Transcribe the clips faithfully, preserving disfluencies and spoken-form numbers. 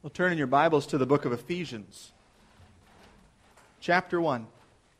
Well, turn in your Bibles to the book of Ephesians, chapter one.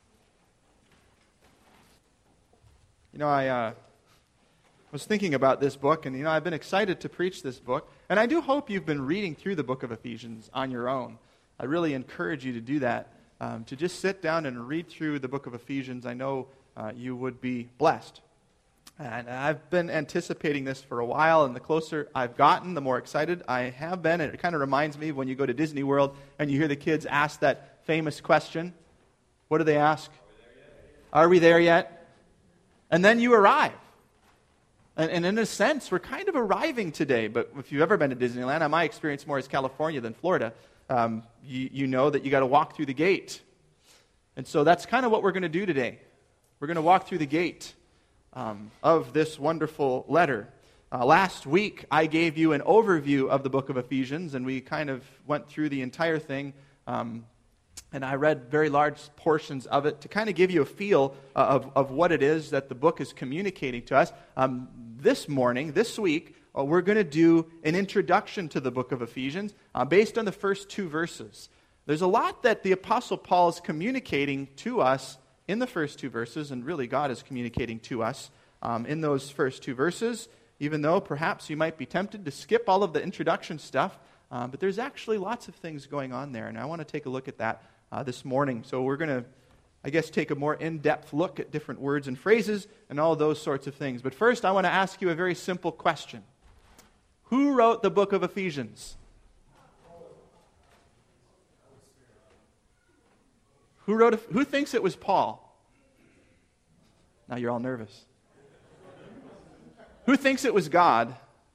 You know, I uh, was thinking about this book, and, you know, I've been excited to preach this book, and I do hope you've been reading through the book of Ephesians on your own. I really encourage you to do that, um, to just sit down and read through the book of Ephesians. I know uh, you would be blessed. And I've been anticipating this for a while, and the closer I've gotten, the more excited I have been. And it kind of reminds me of when you go to Disney World and you hear the kids ask that famous question. What do they ask? Are we there yet? And then you arrive. And, and in a sense, we're kind of arriving today. But if you've ever been to Disneyland, my experience more is California than Florida. Um, you, you know that you got to walk through the gate. And so that's kind of what we're going to do today. We're going to walk through the gate Um, of this wonderful letter. Uh, last week, I gave you an overview of the book of Ephesians, and we kind of went through the entire thing, um, and I read very large portions of it to kind of give you a feel uh, of, of what it is that the book is communicating to us. Um, this morning, this week, uh, we're going to do an introduction to the book of Ephesians uh, based on the first two verses. There's a lot that the Apostle Paul is communicating to us in the first two verses, and really God is communicating to us um, in those first two verses, even though perhaps you might be tempted to skip all of the introduction stuff, um, but there's actually lots of things going on there, and I want to take a look at that uh, this morning. So we're going to, I guess, take a more in-depth look at different words and phrases and all those sorts of things. But first, I want to ask you a very simple question. Who wrote the book of Ephesians? Who wrote? A, who thinks it was Paul? Now you're all nervous. Who thinks it was God?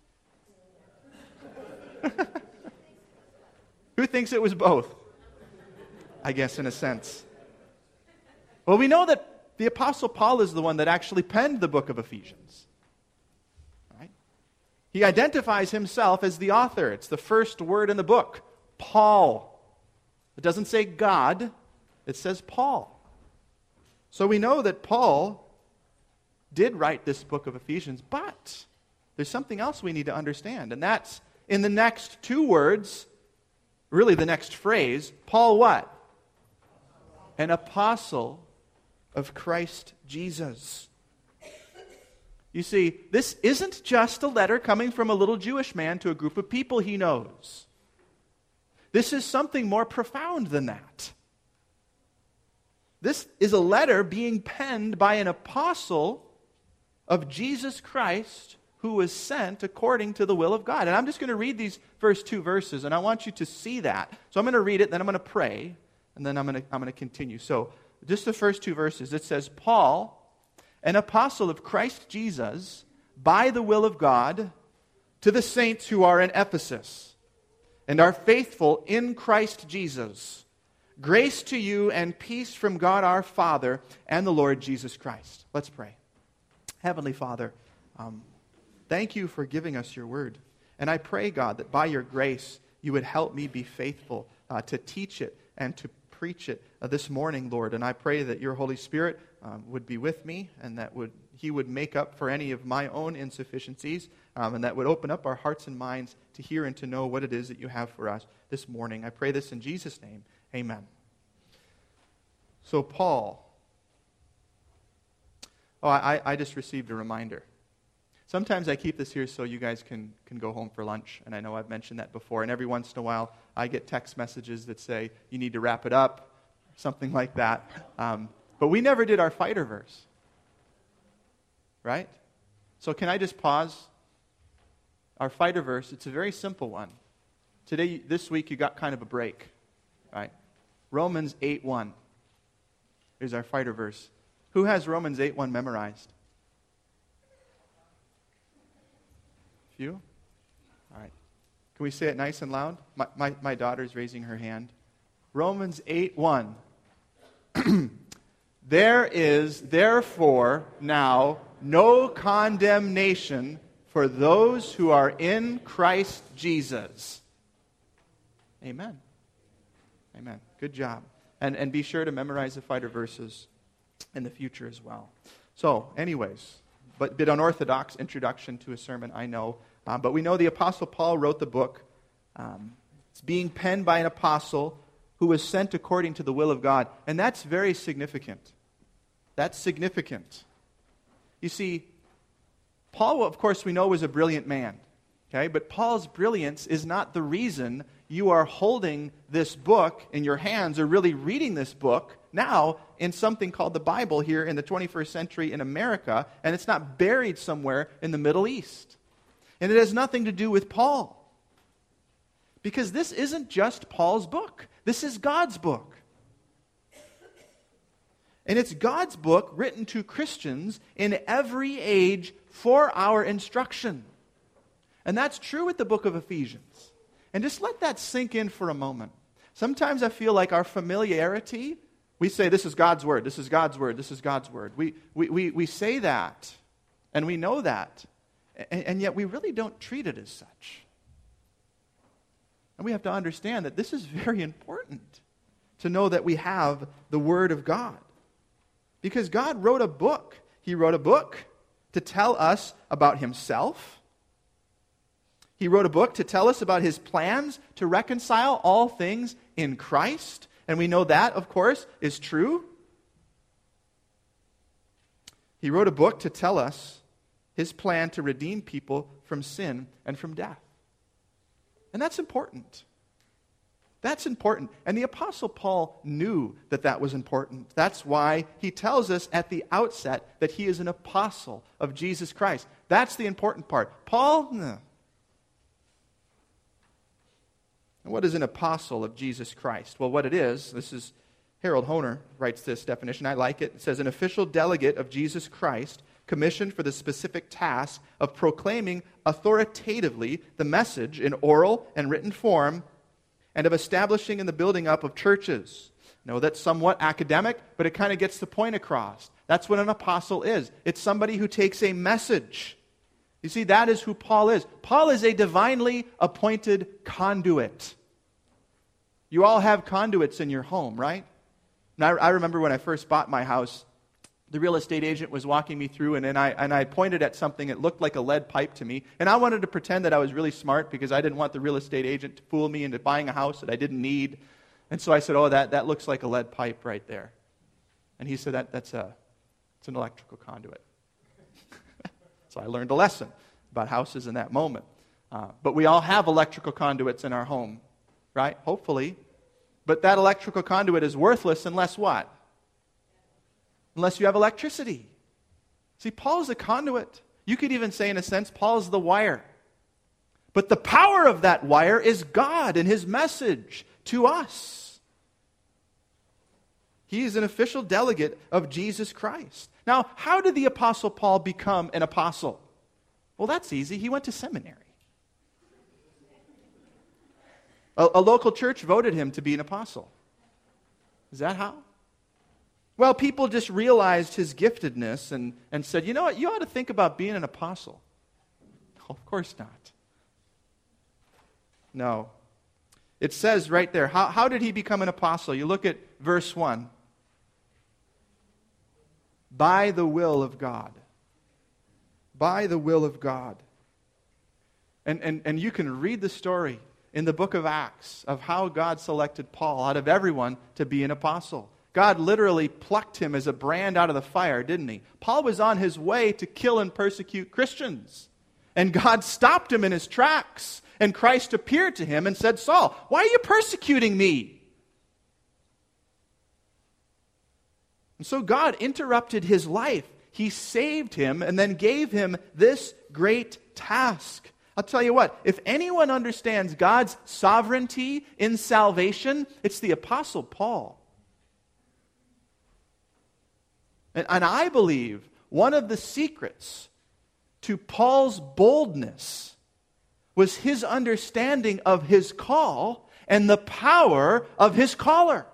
Who thinks it was both? I guess in a sense. Well, we know that the Apostle Paul is the one that actually penned the book of Ephesians. Right? He identifies himself as the author. It's the first word in the book, Paul. It doesn't say God. It says Paul. So we know that Paul did write this book of Ephesians, but there's something else we need to understand, and that's in the next two words, really the next phrase, Paul what? An apostle of Christ Jesus. You see, this isn't just a letter coming from a little Jewish man to a group of people he knows. This is something more profound than that. This is a letter being penned by an apostle of Jesus Christ who was sent according to the will of God. And I'm just going to read these first two verses, and I want you to see that. So I'm going to read it, then I'm going to pray, and then I'm going to, I'm going to continue. So just the first two verses. It says, Paul, an apostle of Christ Jesus, by the will of God, to the saints who are in Ephesus and are faithful in Christ Jesus. Grace to you and peace from God our Father and the Lord Jesus Christ. Let's pray. Heavenly Father, um, thank you for giving us your word. And I pray, God, that by your grace you would help me be faithful uh, to teach it and to preach it uh, this morning, Lord. And I pray that your Holy Spirit um, would be with me, and that would he would make up for any of my own insufficiencies, um, and that would open up our hearts and minds to hear and to know what it is that you have for us this morning. I pray this in Jesus' name. Amen. So Paul, oh, I, I just received a reminder. Sometimes I keep this here so you guys can, can go home for lunch, and I know I've mentioned that before, and every once in a while I get text messages that say, you need to wrap it up, something like that. Um, but we never did our fighter verse, right? So can I just pause? Our fighter verse, it's a very simple one. Today, this week, you got kind of a break, right? Romans eight one is our fighter verse. Who has Romans eight one memorized? Few? All right. Can we say it nice and loud? My, my, my daughter's raising her hand. Romans eight one. There is therefore now no condemnation for those who are in Christ Jesus. Amen. Amen. Good job. And and be sure to memorize the fighter verses in the future as well. So, anyways, but bit unorthodox introduction to a sermon, I know. Uh, but we know the Apostle Paul wrote the book. Um, it's being penned by an apostle who was sent according to the will of God. And that's very significant. That's significant. You see, Paul, of course, we know was a brilliant man. Okay? But Paul's brilliance is not the reason you are holding this book in your hands or really reading this book now in something called the Bible here in the twenty-first century in America, and it's not buried somewhere in the Middle East. And it has nothing to do with Paul. Because this isn't just Paul's book. This is God's book. And it's God's book written to Christians in every age for our instruction. And that's true with the book of Ephesians. And just let that sink in for a moment. Sometimes I feel like our familiarity, we say this is God's word, this is God's word, this is God's word. We, we, we, we say that, and we know that, and, and yet we really don't treat it as such. And we have to understand that this is very important to know that we have the Word of God. Because God wrote a book. He wrote a book to tell us about Himself. He wrote a book to tell us about His plans to reconcile all things in Christ. And we know that, of course, is true. He wrote a book to tell us His plan to redeem people from sin and from death. And that's important. That's important. And the Apostle Paul knew that that was important. That's why he tells us at the outset that he is an apostle of Jesus Christ. That's the important part. Paul, no. And what is an apostle of Jesus Christ? Well, what it is, this is, Harold Hoehner writes this definition. I like it. It says, an official delegate of Jesus Christ commissioned for the specific task of proclaiming authoritatively the message in oral and written form and of establishing and the building up of churches. No, that's somewhat academic, but it kind of gets the point across. That's what an apostle is. It's somebody who takes a message. You see, that is who Paul is. Paul is a divinely appointed conduit. You all have conduits in your home, right? And I, I remember when I first bought my house, the real estate agent was walking me through, and, and, I, and I pointed at something that looked like a lead pipe to me. And I wanted to pretend that I was really smart because I didn't want the real estate agent to fool me into buying a house that I didn't need. And so I said, oh, that, that looks like a lead pipe right there. And he said, that that's a, it's an electrical conduit. So I learned a lesson about houses in that moment. Uh, but we all have electrical conduits in our home, right? Hopefully. But that electrical conduit is worthless unless what? Unless you have electricity. See, Paul's a conduit. You could even say, in a sense, Paul's the wire. But the power of that wire is God and His message to us. He is an official delegate of Jesus Christ. Now, how did the Apostle Paul become an apostle? Well, that's easy. He went to seminary. A, a local church voted him to be an apostle. Is that how? Well, people just realized his giftedness and, and said, you know what, you ought to think about being an apostle. No, of course not. No. It says right there, how, how did he become an apostle? You look at verse one. By the will of God. By the will of God. And, and, and you can read the story in the book of Acts of how God selected Paul out of everyone to be an apostle. God literally plucked him as a brand out of the fire, didn't He? Paul was on his way to kill and persecute Christians. And God stopped him in his tracks. And Christ appeared to him and said, Saul, why are you persecuting me? And so God interrupted his life. He saved him and then gave him this great task. I'll tell you what, if anyone understands God's sovereignty in salvation, it's the Apostle Paul. And, and I believe one of the secrets to Paul's boldness was his understanding of his call and the power of his caller.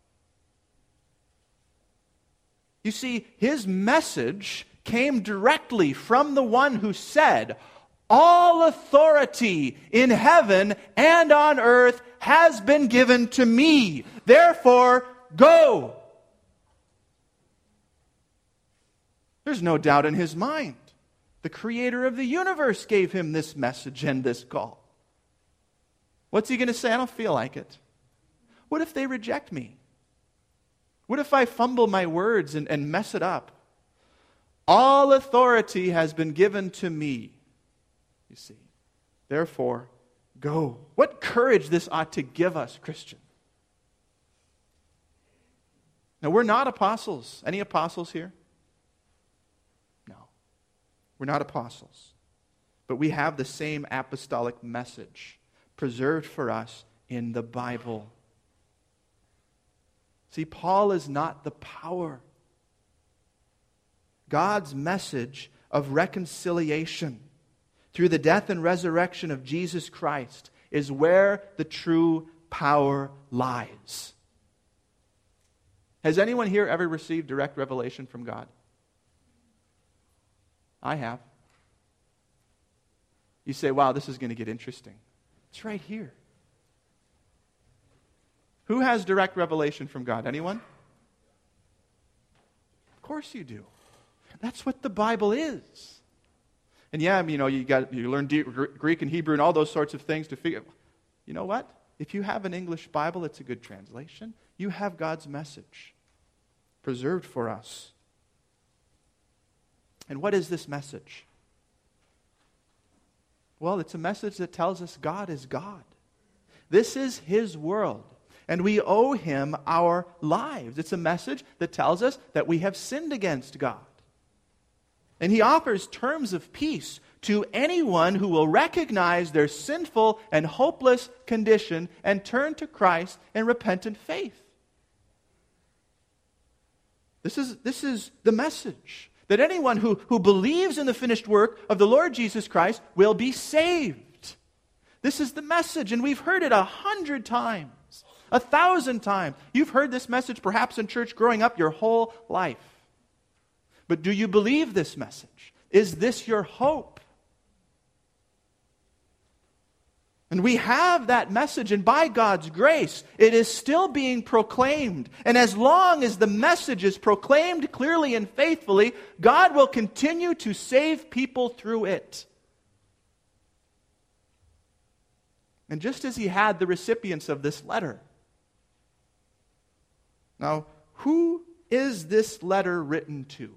You see, his message came directly from the one who said, all authority in heaven and on earth has been given to me. Therefore, go. There's no doubt in his mind. The creator of the universe gave him this message and this call. What's he going to say? I don't feel like it. What if they reject me? What if I fumble my words and, and mess it up? All authority has been given to me, you see. Therefore, go. What courage this ought to give us, Christian. Now, we're not apostles. Any apostles here? No. We're not apostles. But we have the same apostolic message preserved for us in the Bible. See, Paul is not the power. God's message of reconciliation through the death and resurrection of Jesus Christ is where the true power lies. Has anyone here ever received direct revelation from God? I have. You say, wow, this is going to get interesting. It's right here. Who has direct revelation from God? Anyone? Of course you do. That's what the Bible is. And yeah, you know, you got you learn Greek and Hebrew and all those sorts of things to figure. You know what? If you have an English Bible, it's a good translation. You have God's message preserved for us. And what is this message? Well, it's a message that tells us God is God. This is His world, and we owe Him our lives. It's a message that tells us that we have sinned against God. And He offers terms of peace to anyone who will recognize their sinful and hopeless condition and turn to Christ in repentant faith. This is, this is the message, that anyone who, who believes in the finished work of the Lord Jesus Christ will be saved. This is the message, and we've heard it a hundred times, a thousand times. You've heard this message perhaps in church growing up your whole life. But do you believe this message? Is this your hope? And we have that message, and by God's grace, it is still being proclaimed. And as long as the message is proclaimed clearly and faithfully, God will continue to save people through it. And just as He had the recipients of this letter. Now, who is this letter written to?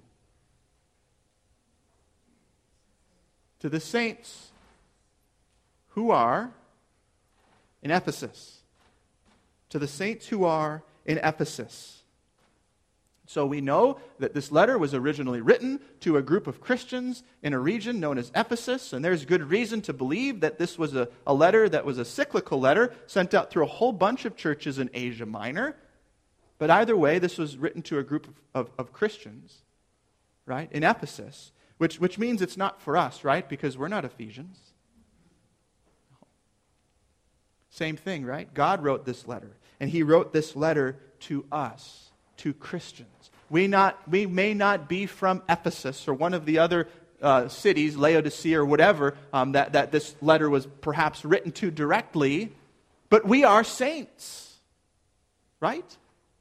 To the saints who are in Ephesus. To the saints who are in Ephesus. So we know that this letter was originally written to a group of Christians in a region known as Ephesus, and there's good reason to believe that this was a, a letter that was a cyclical letter sent out through a whole bunch of churches in Asia Minor. But either way, this was written to a group of, of, of Christians, right, in Ephesus, which, which means it's not for us, right, because we're not Ephesians. Same thing, right? God wrote this letter, and He wrote this letter to us, to Christians. We not we may not be from Ephesus or one of the other uh, cities, Laodicea or whatever, um, that, that this letter was perhaps written to directly, but we are saints, right?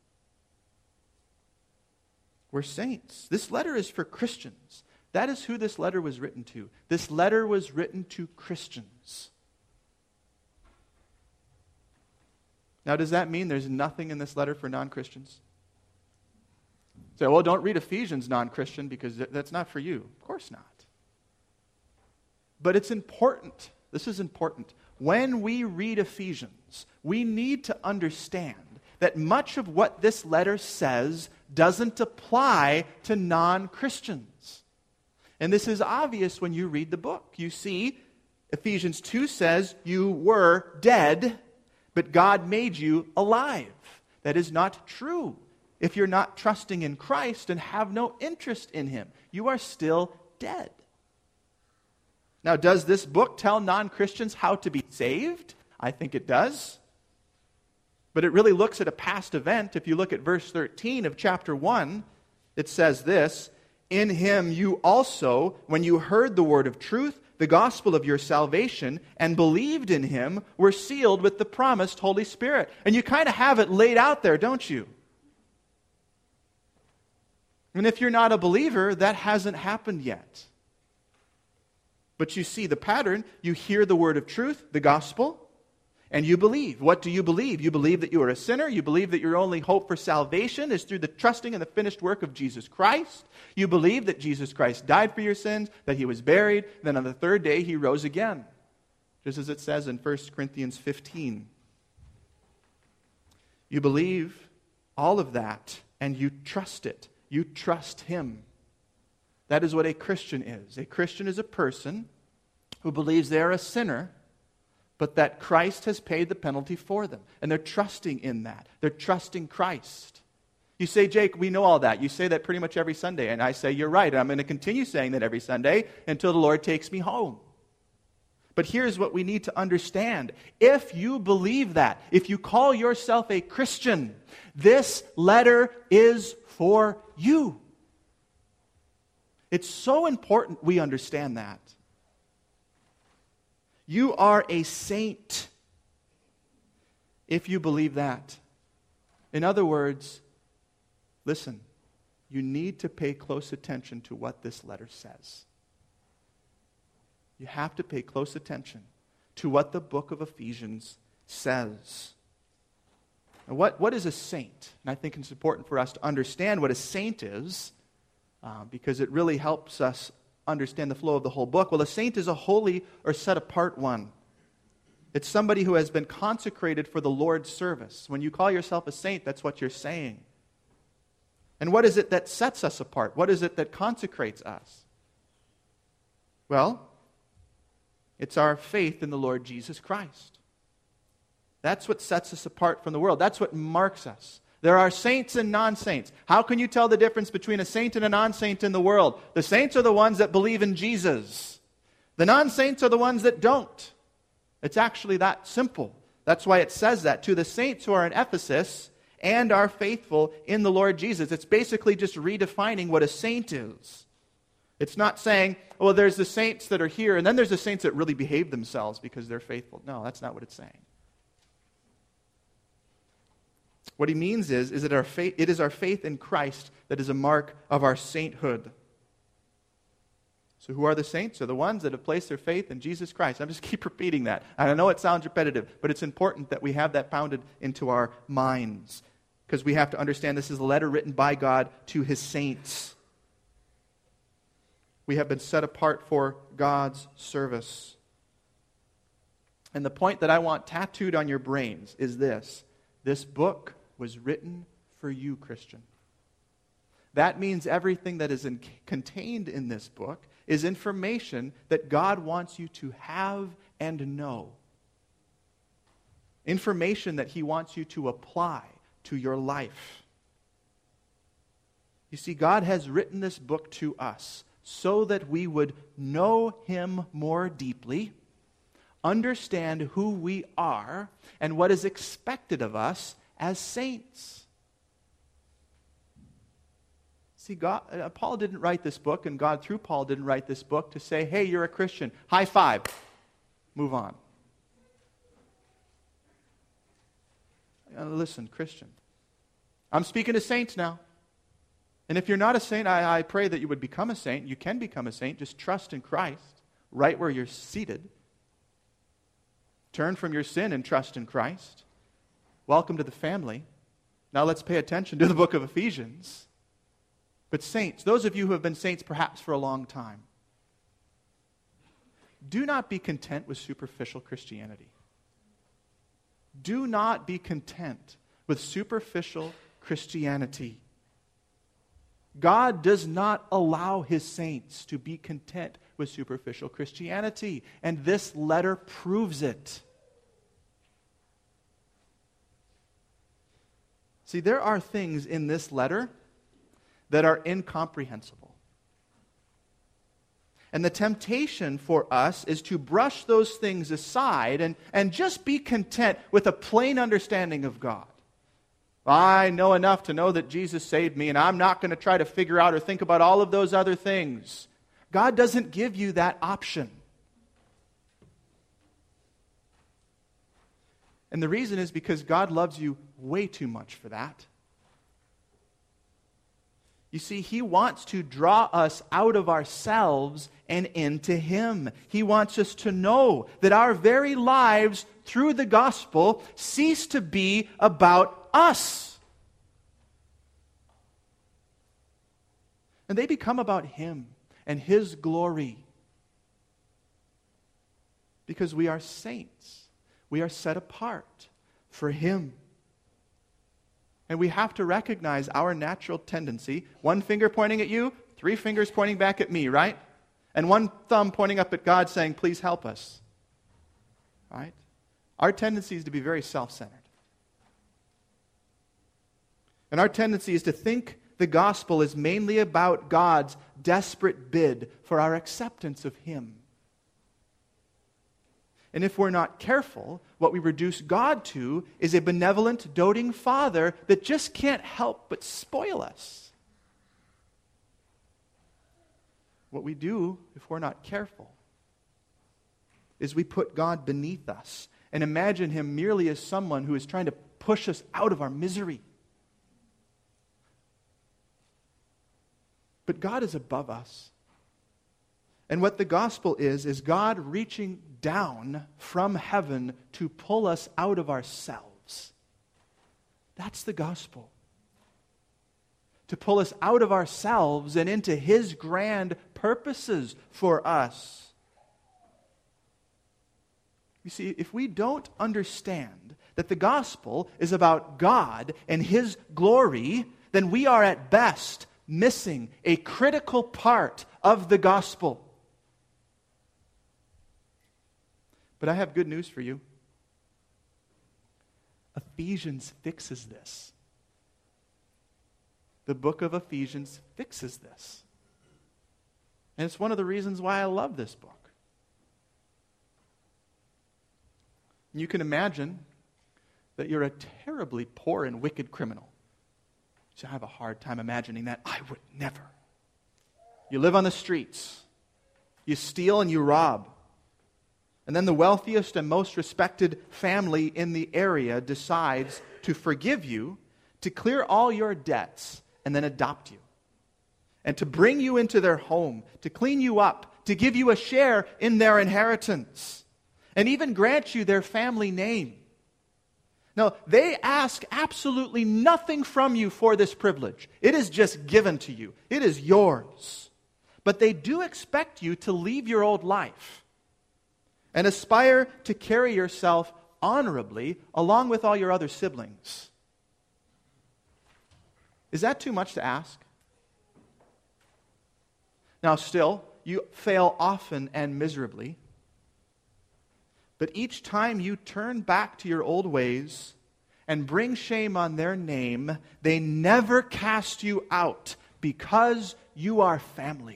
We're saints. This letter is for Christians. That is who this letter was written to. This letter was written to Christians. Now, does that mean there's nothing in this letter for non-Christians? Say, well, don't read Ephesians, non-Christian, because that's not for you. Of course not. But it's important. This is important. When we read Ephesians, we need to understand that much of what this letter says doesn't apply to non-Christians. And this is obvious when you read the book. You see, Ephesians two says, you were dead, but God made you alive. That is not true. If you're not trusting in Christ and have no interest in Him, you are still dead. Now, does this book tell non-Christians how to be saved? I think it does. But it really looks at a past event. If you look at verse thirteen of chapter one, it says this, in Him you also, when you heard the word of truth, the gospel of your salvation, and believed in Him, were sealed with the promised Holy Spirit. And you kind of have it laid out there, don't you? And if you're not a believer, that hasn't happened yet. But you see the pattern. You hear the word of truth, the gospel, And you believe. What do you believe? You believe that you are a sinner. You believe that your only hope for salvation is through the trusting in the finished work of Jesus Christ. You believe that Jesus Christ died for your sins, that he was buried, then on the third day he rose again. Just as it says in First Corinthians fifteen. You believe all of that, and you trust it. You trust him. That is what a Christian is. A Christian is a person who believes they are a sinner, but that Christ has paid the penalty for them. And they're trusting in that. They're trusting Christ. You say, Jake, we know all that. You say that pretty much every Sunday. And I say, you're right. And I'm going to continue saying that every Sunday until the Lord takes me home. But here's what we need to understand. If you believe that, if you call yourself a Christian, this letter is for you. It's so important we understand that. You are a saint if you believe that. In other words, listen, you need to pay close attention to what this letter says. You have to pay close attention to what the book of Ephesians says. Now, what, what is a saint? And I think it's important for us to understand what a saint is, uh, because it really helps us understand the flow of the whole book. Well, a saint is a holy or set-apart one. It's somebody who has been consecrated for the Lord's service. When you call yourself a saint, that's what you're saying. And what is it that sets us apart? What is it that consecrates us? Well, it's our faith in the Lord Jesus Christ. That's what sets us apart from the world. That's what marks us. There are saints and non-saints. How can you tell the difference between a saint and a non-saint in the world? The saints are the ones that believe in Jesus. The non-saints are the ones that don't. It's actually that simple. That's why it says that. To the saints who are in Ephesus and are faithful in the Lord Jesus. It's basically just redefining what a saint is. It's not saying, well, there's the saints that are here, and then there's the saints that really behave themselves because they're faithful. No, that's not what it's saying. What he means is, is that our faith, it is our faith in Christ that is a mark of our sainthood. So who are the saints? They're the ones that have placed their faith in Jesus Christ. I just keep repeating that. And I know it sounds repetitive, but it's important that we have that pounded into our minds, because we have to understand this is a letter written by God to his saints. We have been set apart for God's service. And the point that I want tattooed on your brains is this. This book was written for you, Christian. That means everything that is in, contained in this book is information that God wants you to have and know. Information that he wants you to apply to your life. You see, God has written this book to us so that we would know him more deeply, understand who we are, and what is expected of us as saints. See, God, uh, Paul didn't write this book, and God through Paul didn't write this book to say, hey, you're a Christian, high five, move on. Uh, listen, Christian, I'm speaking to saints now. And if you're not a saint, I, I pray that you would become a saint. You can become a saint. Just trust in Christ right where you're seated. Turn from your sin and trust in Christ. Welcome to the family. Now let's pay attention to the book of Ephesians. But saints, those of you who have been saints perhaps for a long time, do not be content with superficial Christianity. Do not be content with superficial Christianity. God does not allow his saints to be content with superficial Christianity, and this letter proves it. See, there are things in this letter that are incomprehensible. And the temptation for us is to brush those things aside and, and just be content with a plain understanding of God. I know enough to know that Jesus saved me, and I'm not going to try to figure out or think about all of those other things. God doesn't give you that option. And the reason is because God loves you way too much for that. You see, He wants to draw us out of ourselves and into Him. He wants us to know that our very lives through the gospel cease to be about us. And they become about Him and His glory. Because we are saints. We are set apart for Him. And we have to recognize our natural tendency. One finger pointing at you, three fingers pointing back at me, right? And one thumb pointing up at God saying, please help us. Right? Our tendency is to be very self-centered. And our tendency is to think the gospel is mainly about God's desperate bid for our acceptance of Him. And if we're not careful, what we reduce God to is a benevolent, doting Father that just can't help but spoil us. What we do, if we're not careful, is we put God beneath us and imagine Him merely as someone who is trying to push us out of our misery. But God is above us. And what the gospel is, is God reaching down from heaven to pull us out of ourselves. That's the gospel. To pull us out of ourselves and into His grand purposes for us. You see, if we don't understand that the gospel is about God and His glory, then we are at best missing a critical part of the gospel. But I have good news for you. Ephesians fixes this. The book of Ephesians fixes this. And it's one of the reasons why I love this book. You can imagine that you're a terribly poor and wicked criminal. So I have a hard time imagining that. I would never. You live on the streets. You steal and you rob. And then the wealthiest and most respected family in the area decides to forgive you, to clear all your debts, and then adopt you. And to bring you into their home, to clean you up, to give you a share in their inheritance, and even grant you their family name. Now, they ask absolutely nothing from you for this privilege. It is just given to you. It is yours. But they do expect you to leave your old life and aspire to carry yourself honorably along with all your other siblings. Is that too much to ask? Now still, you fail often and miserably. But each time you turn back to your old ways and bring shame on their name, they never cast you out because you are family.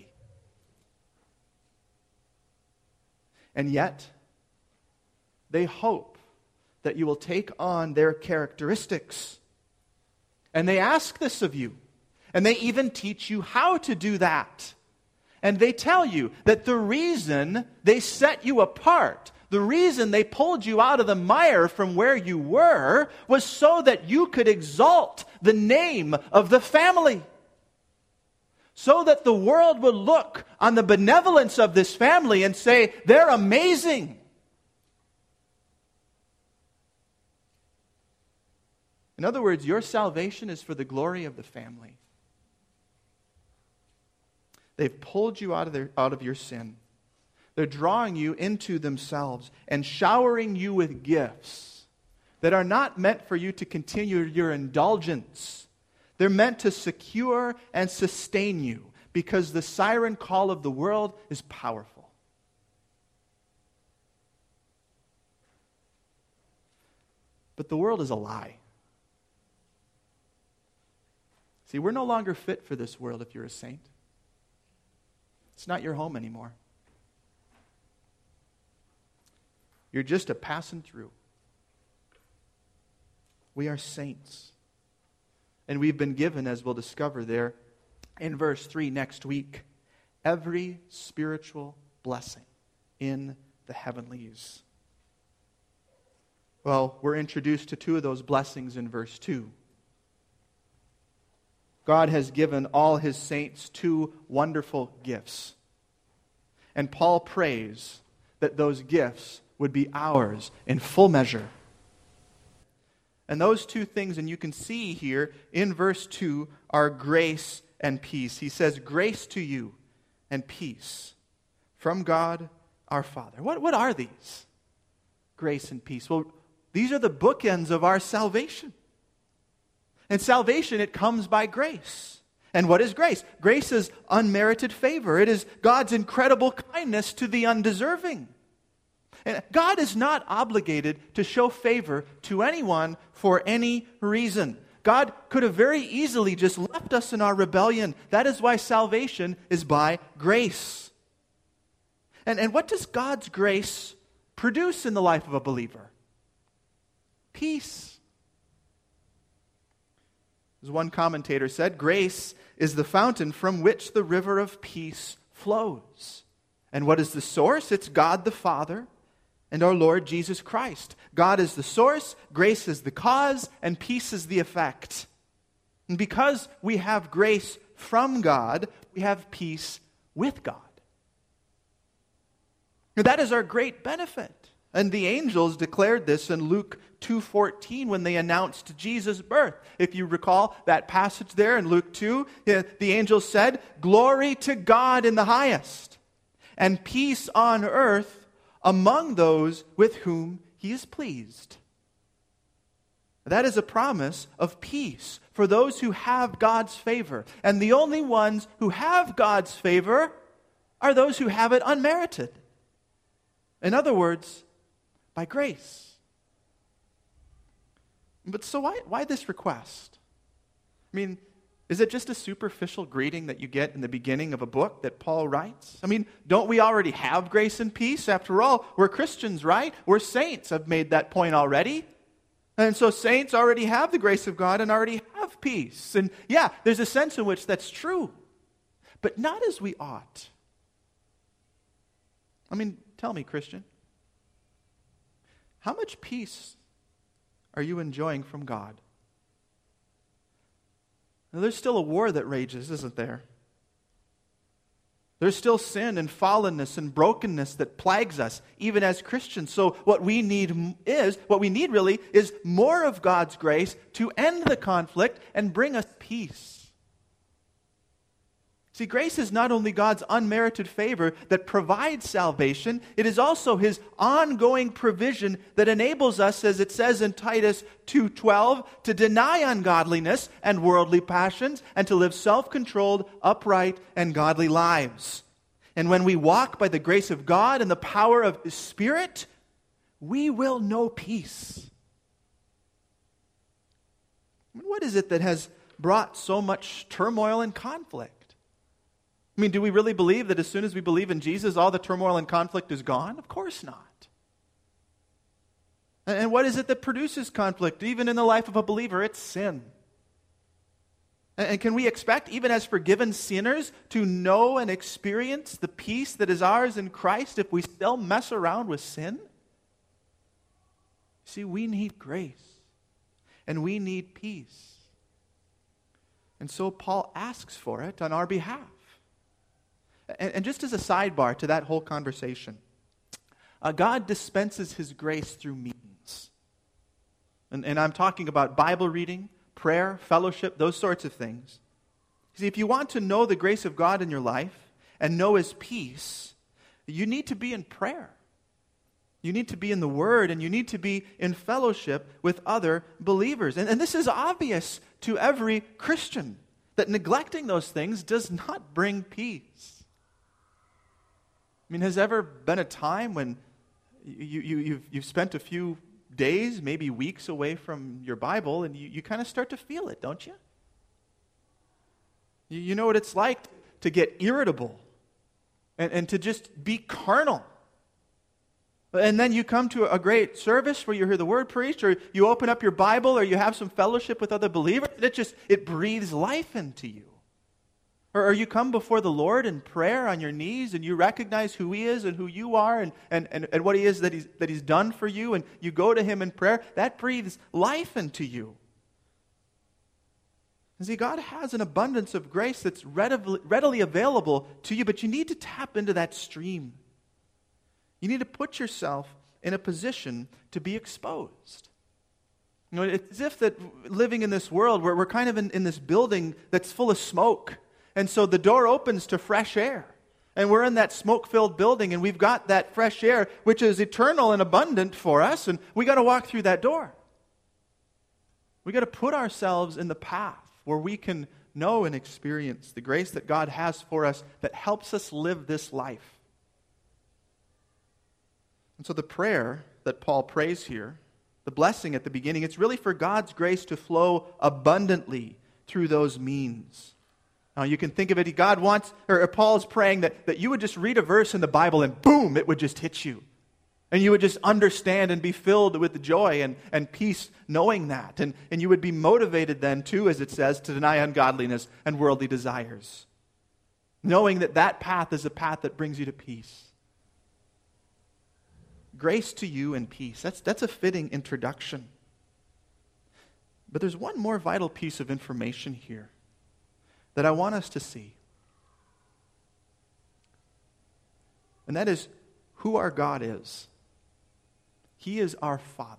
And yet, they hope that you will take on their characteristics. And they ask this of you. And they even teach you how to do that. And they tell you that the reason they set you apart, the reason they pulled you out of the mire from where you were, was so that you could exalt the name of the family. So that the world would look on the benevolence of this family and say, they're amazing. In other words, your salvation is for the glory of the family. They've pulled you out of, their, out of your sin. They're drawing you into themselves and showering you with gifts that are not meant for you to continue your indulgence. They're meant to secure and sustain you because the siren call of the world is powerful. But the world is a lie. See, we're no longer fit for this world if you're a saint. It's not your home anymore. You're just a passing through. We are saints. And we've been given, as we'll discover there in verse three next week, every spiritual blessing in the heavenlies. Well, we're introduced to two of those blessings in verse two. God has given all his saints two wonderful gifts. And Paul prays that those gifts would be ours in full measure. And those two things, and you can see here in verse two, are grace and peace. He says, grace to you and peace from God our Father. What, what are these? Grace and peace. Well, these are the bookends of our salvation. And salvation, it comes by grace. And what is grace? Grace is unmerited favor. It is God's incredible kindness to the undeserving. And God is not obligated to show favor to anyone for any reason. God could have very easily just left us in our rebellion. That is why salvation is by grace. And, and what does God's grace produce in the life of a believer? Peace. As one commentator said, grace is the fountain from which the river of peace flows. And what is the source? It's God the Father and our Lord Jesus Christ. God is the source, grace is the cause, and peace is the effect. And because we have grace from God, we have peace with God. Now, that is our great benefit. And the angels declared this in Luke two fourteen when they announced Jesus' birth. If you recall that passage there in Luke two, the angels said, "Glory to God in the highest, and peace on earth among those with whom he is pleased." That is a promise of peace for those who have God's favor. And the only ones who have God's favor are those who have it unmerited. In other words, by grace. But so why, why this request? I mean, is it just a superficial greeting that you get in the beginning of a book that Paul writes? I mean, don't we already have grace and peace? After all, we're Christians, right? We're saints. I've made that point already. And so saints already have the grace of God and already have peace. And yeah, there's a sense in which that's true. But not as we ought. I mean, tell me, Christian, how much peace are you enjoying from God? Now, there's still a war that rages, isn't there? There's still sin and fallenness and brokenness that plagues us, even as Christians. So what we need is, what we need really, is more of God's grace to end the conflict and bring us peace. See, grace is not only God's unmerited favor that provides salvation, it is also his ongoing provision that enables us, as it says in Titus two twelve, to deny ungodliness and worldly passions and to live self-controlled, upright, and godly lives. And when we walk by the grace of God and the power of his Spirit, we will know peace. What is it that has brought so much turmoil and conflict? I mean, do we really believe that as soon as we believe in Jesus, all the turmoil and conflict is gone? Of course not. And what is it that produces conflict, even in the life of a believer? It's sin. And can we expect, even as forgiven sinners, to know and experience the peace that is ours in Christ if we still mess around with sin? See, we need grace. And we need peace. And so Paul asks for it on our behalf. And, and just as a sidebar to that whole conversation, uh, God dispenses his grace through means. And, and I'm talking about Bible reading, prayer, fellowship, those sorts of things. See, if you want to know the grace of God in your life and know his peace, you need to be in prayer. You need to be in the Word, and you need to be in fellowship with other believers. And, and this is obvious to every Christian, that neglecting those things does not bring peace. I mean, has there ever been a time when you, you, you've, you've spent a few days, maybe weeks away from your Bible, and you, you kind of start to feel it, don't you? you? You know what it's like to get irritable and, and to just be carnal. And then you come to a great service where you hear the word preached, or you open up your Bible, or you have some fellowship with other believers, and it just, it breathes life into you. Or you come before the Lord in prayer on your knees, and you recognize who he is and who you are, and, and, and, and what he is that he's, that he's done for you, and you go to him in prayer. That breathes life into you. And see, God has an abundance of grace that's readily, readily available to you, but you need to tap into that stream. You need to put yourself in a position to be exposed. You know, it's as if that living in this world where we're kind of in, in this building that's full of smoke. And so the door opens to fresh air. And we're in that smoke-filled building, and we've got that fresh air, which is eternal and abundant for us, and we got to walk through that door. We got to put ourselves in the path where we can know and experience the grace that God has for us that helps us live this life. And so the prayer that Paul prays here, the blessing at the beginning, it's really for God's grace to flow abundantly through those means. Now you can think of it, God wants, or, or Paul is praying that, that you would just read a verse in the Bible and boom, it would just hit you. And you would just understand and be filled with joy and, and peace knowing that. And, and you would be motivated then too, as it says, to deny ungodliness and worldly desires. Knowing that that path is a path that brings you to peace. Grace to you and peace. That's, that's a fitting introduction. But there's one more vital piece of information here that I want us to see. And that is who our God is. He is our Father.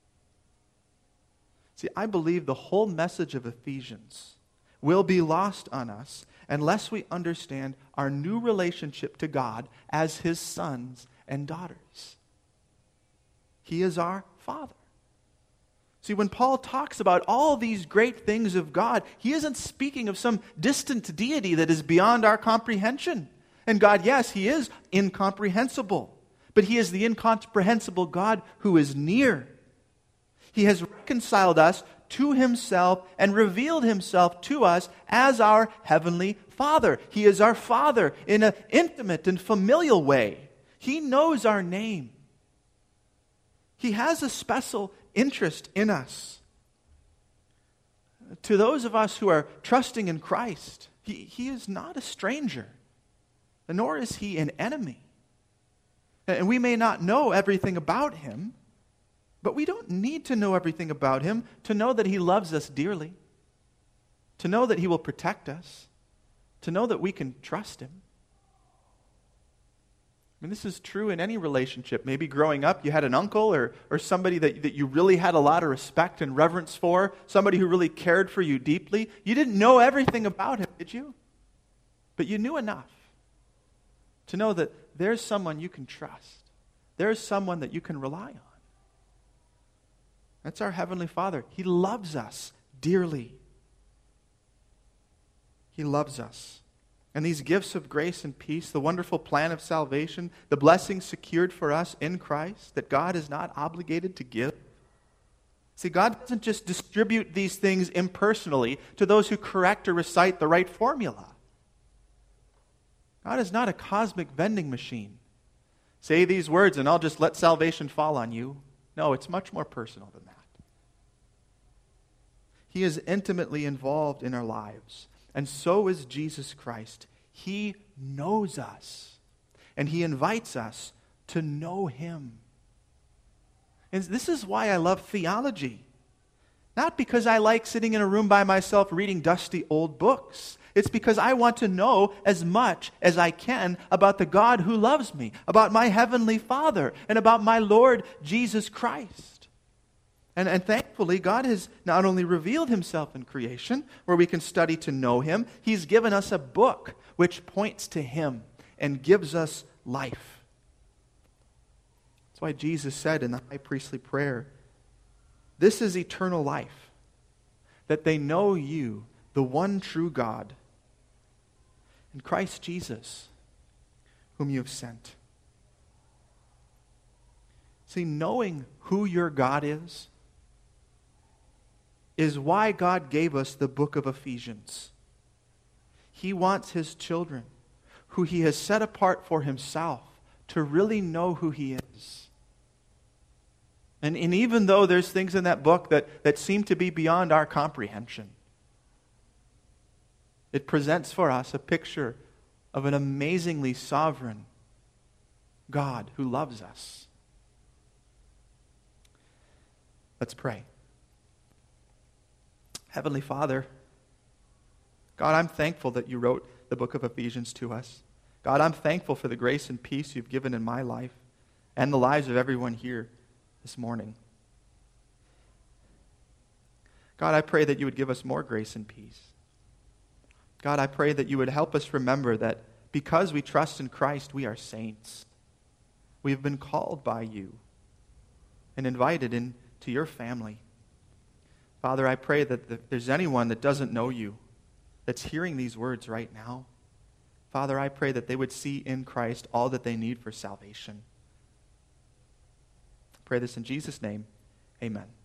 See, I believe the whole message of Ephesians will be lost on us unless we understand our new relationship to God as His sons and daughters. He is our Father. See, when Paul talks about all these great things of God, he isn't speaking of some distant deity that is beyond our comprehension. And God, yes, He is incomprehensible. But He is the incomprehensible God who is near. He has reconciled us to Himself and revealed Himself to us as our Heavenly Father. He is our Father in an intimate and familial way. He knows our name. He has a special interest in us. To those of us who are trusting in Christ, He, he is not a stranger, nor is He an enemy. And we may not know everything about Him, but we don't need to know everything about Him to know that He loves us dearly, to know that He will protect us, to know that we can trust Him. I mean, this is true in any relationship. Maybe growing up, you had an uncle or, or somebody that, that you really had a lot of respect and reverence for, somebody who really cared for you deeply. You didn't know everything about him, did you? But you knew enough to know that there's someone you can trust. There's someone that you can rely on. That's our Heavenly Father. He loves us dearly. He loves us. And these gifts of grace and peace, the wonderful plan of salvation, the blessings secured for us in Christ that God is not obligated to give. See, God doesn't just distribute these things impersonally to those who correct or recite the right formula. God is not a cosmic vending machine. Say these words and I'll just let salvation fall on you. No, it's much more personal than that. He is intimately involved in our lives. And so is Jesus Christ. He knows us. And He invites us to know Him. And this is why I love theology. Not because I like sitting in a room by myself reading dusty old books. It's because I want to know as much as I can about the God who loves me, about my Heavenly Father, and about my Lord Jesus Christ. And, and thankfully, God has not only revealed Himself in creation, where we can study to know Him, He's given us a book which points to Him and gives us life. That's why Jesus said in the high priestly prayer, "This is eternal life, that they know you, the one true God, and Christ Jesus, whom you have sent." See, knowing who your God is, is why God gave us the book of Ephesians. He wants His children, who He has set apart for Himself, to really know who He is. And, and even though there's things in that book that, that seem to be beyond our comprehension, it presents for us a picture of an amazingly sovereign God who loves us. Let's pray. Heavenly Father, God, I'm thankful that you wrote the book of Ephesians to us. God, I'm thankful for the grace and peace you've given in my life and the lives of everyone here this morning. God, I pray that you would give us more grace and peace. God, I pray that you would help us remember that because we trust in Christ, we are saints. We've been called by you and invited into your family. Father, I pray that if there's anyone that doesn't know you, that's hearing these words right now, Father, I pray that they would see in Christ all that they need for salvation. I pray this in Jesus' name. Amen.